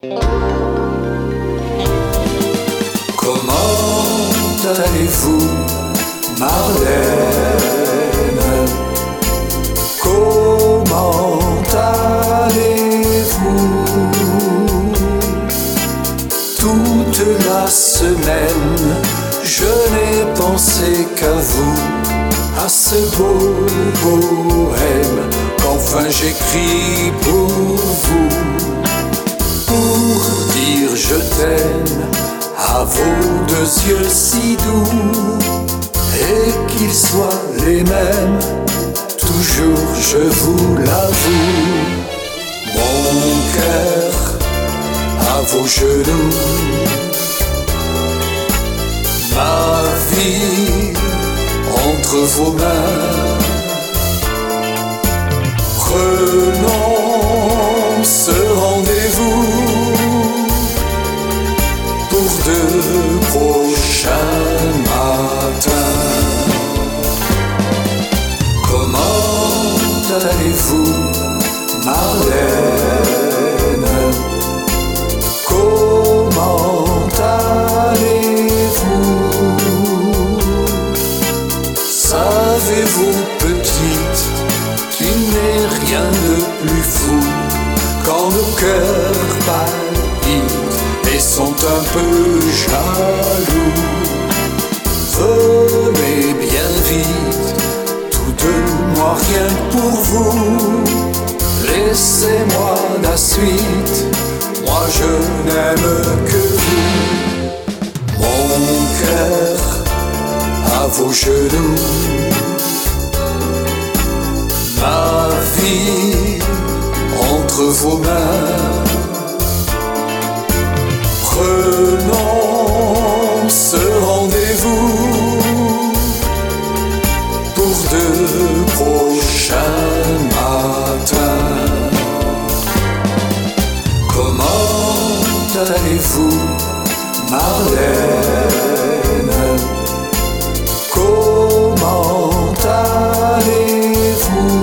Comment allez-vous, Marlène? Comment allez-vous? Toute la semaine, je n'ai pensé qu'à vous, à ce beau poème qu'enfin j'écris pour vous. Pour dire je t'aime à vos deux yeux si doux, et qu'ils soient les mêmes, toujours je vous l'avoue. Mon cœur à vos genoux, ma vie entre vos mains. Prenons ce rendez-vous pour de prochains matins. Comment allez-vous, Marlène? Comment allez-vous? Savez-vous, petite, qu'il n'est rien de plus fou quand nos cœurs palpitent et sont un peu jaloux. Venez bien vite, tous deux, moi rien que pour vous. Laissez-moi la suite, moi je n'aime que vous. Mon cœur à vos genoux, ma vie entre vos mains. Prenons ce rendez-vous pour de prochains matins. Comment allez-vous, Marlène? Comment allez-vous?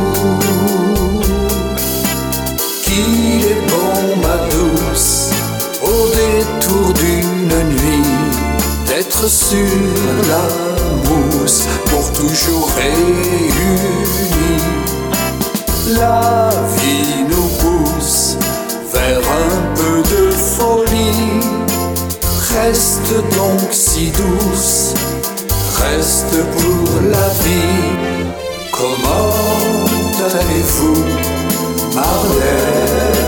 Qu'il est bon, ma douce, au détour d'une nuit, d'être sur la mousse pour toujours réunis. La vie nous pousse vers un peu de folie. Reste donc si douce, reste pour la vie. Comment allez-vous, Marlène?